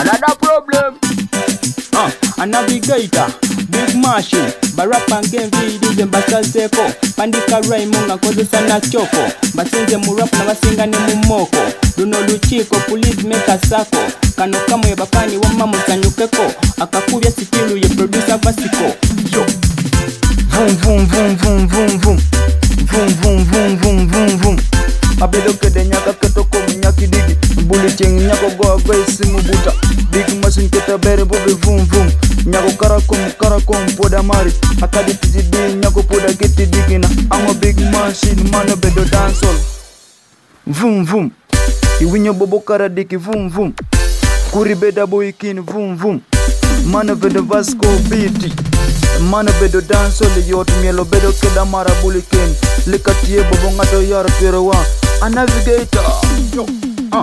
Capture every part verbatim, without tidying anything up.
Another problem. Uh, a navigator, big machine, barapa game video mbasazeko, pandika rhyme nga nkozesa na choko, basenze mu rap na basinga ne mu moko, luno luchiko police maker sako, kano kamwe bafani wa mamu sanyukeko, akakubya sikiru ye producer basiko. Yo. Vum vum vum vum vum vum. Vum vum vum vum vum vum. Abedo kede nyaka ketoko nyaki digi. Bully cheng nyako go away simubuta. Big machine keta bere bobe vum vum. Nyako karakom karakom poda mari. Akadi tizidi nyako poda keti digina. I'm a big machine man bedo dancehall. Vum vum. Iwinyo bobo karadiki vum vum. Kuri beda boy kin vum vum. Man bedo Vasco beat. Mana bedo dancehall yot mielo bedo keda mara buliken likatie bobo ngato yar perewa a navigator. Yo. Uh.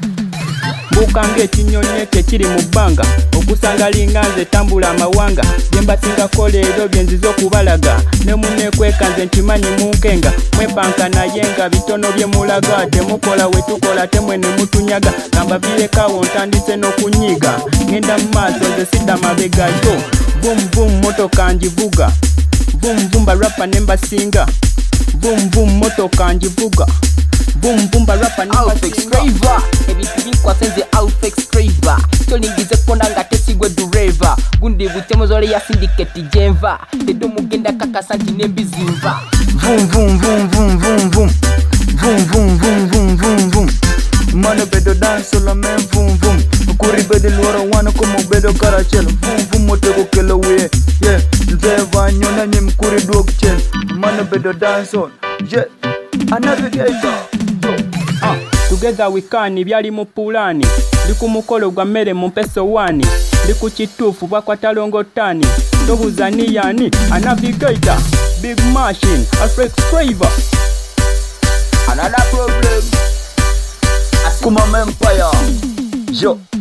Bukange kinyonye kiri mu bbanga okusanga linganze tambula amawanga jemba singa kolero byenzizo kubalaga ne munne kwekanze ntimanyi munkenga mwepanka nayenga bitono bye mulaga temukola wetukola temwe ne mutunyaga kamba bile kawo ntandise n'okunyiga ngenda mu maaso nze sidda mabega yo. Boom boom motoka njivuga, boom boom barapa nemba singa, boom boom motoka njivuga, boom boom barapa nemba singa. Ebintu binkwasenze Alfex Craver, tolingize kona nga tesigwe dureva, gundi butemozole ya syndicate jenva, tedo mugenda kakasanti nembizimva. Vum vum vum vum vum vum, vum vum vum vum vum vum. Mana bedo dance la men vum vum. Kuri bedo lora wana como bedo karachel. Vum vum motego kelo we. Yeah, dreva nyona nyim kuri dog chen. Mana bedo dance on. Yeah, another gator. Ah, together we can byali mu pulani. Liku mukolo gwa mere mu peso wani. Liku chitufu bwa talongo tani. Tobuzani yani a navigator, big machine, Alfex Craver. Another problem. Kuma empire. Yo.